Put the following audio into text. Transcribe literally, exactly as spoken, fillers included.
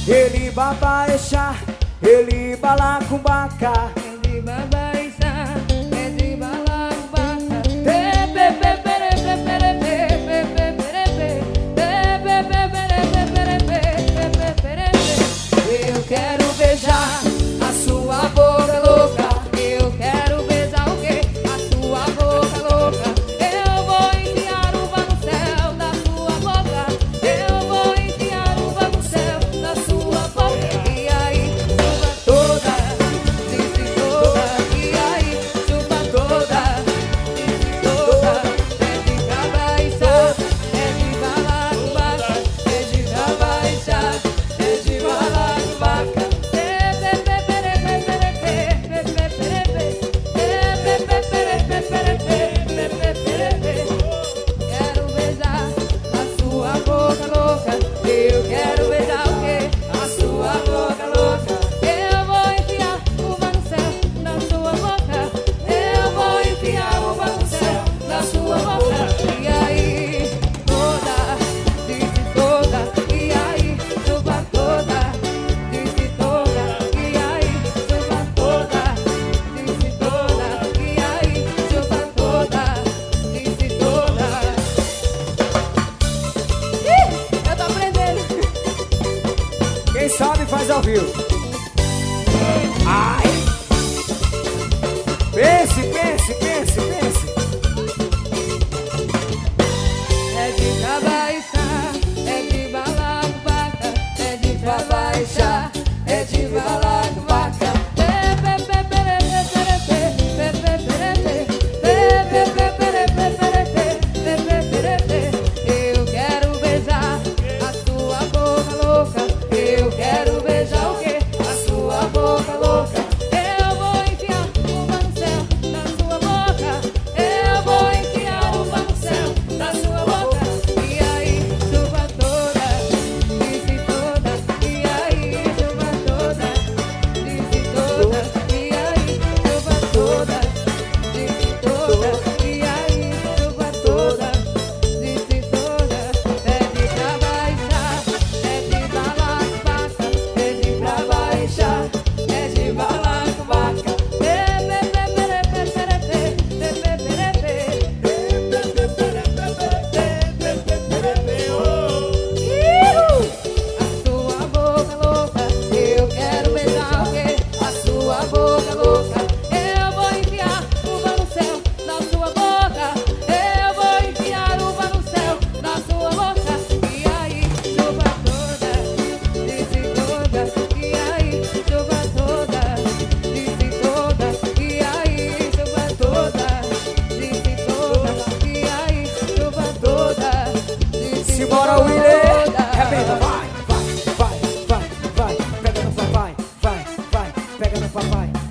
Ele babaixá, ele balacumbaca. Ele babaixá, ele balacumbaca. Eu quero beijar a sua boca louca. Eu quero beijar o quê? A sua boca louca. Eu vou enfiar uva no céu da sua boca. Eu vou enfiar uva no céu da sua boca. E aí, chupa toda, desce toda. E aí, chupa toda, desce toda. É de cabaixá, é de balacumbaca. É de cabaixá, é de balacumbaca. Quero beijar a sua boca louca. Eu quero beijar o quê? A sua boca louca. Eu vou enfiar uva no céu da sua boca. Eu vou enfiar uva no céu da sua boca. E aí, toda, desce toda. E aí, chupa toda, desce toda. E aí, chupa toda, desce toda. E aí, chupa toda, desce toda. Ih, eu tô aprendendo. Quem sabe faz ao vivo. Ai! Pense, pense, pense, pense. É de cabaixá, é de balacumbaca. É de cabaixá, é de balacumbaca. Eu quero beijar a sua boca louca. Eu quero beijar o quê? A sua boca louca. Eu vou enfiar uva no céu da sua boca. Eu vou enfiar uva no céu da sua boca. E aí, chupa toda, desce toda. E aí, chupa toda, desce toda. E aí, chupa toda, desce toda. E aí, chupa toda, desce toda. É de cabaixá, é de balacumbaca. É de cabaixá, é de balacumbaca. Ihu! A sua boca louca. Eu quero beijar o quê? A sua boca louca. Eu vou enfiar uva no céu da sua boca. Eu vou enfiar uva no céu da sua boca. E aí, chupa toda, desce toda. E aí, chupa toda, desce toda. E aí, chupa toda, desce toda. E aí, chupa toda, desce Simbora, toda. Willy! Rebenta, vai, vai, vai, vai, vai. Pega no papai, vai, vai, pega no papai.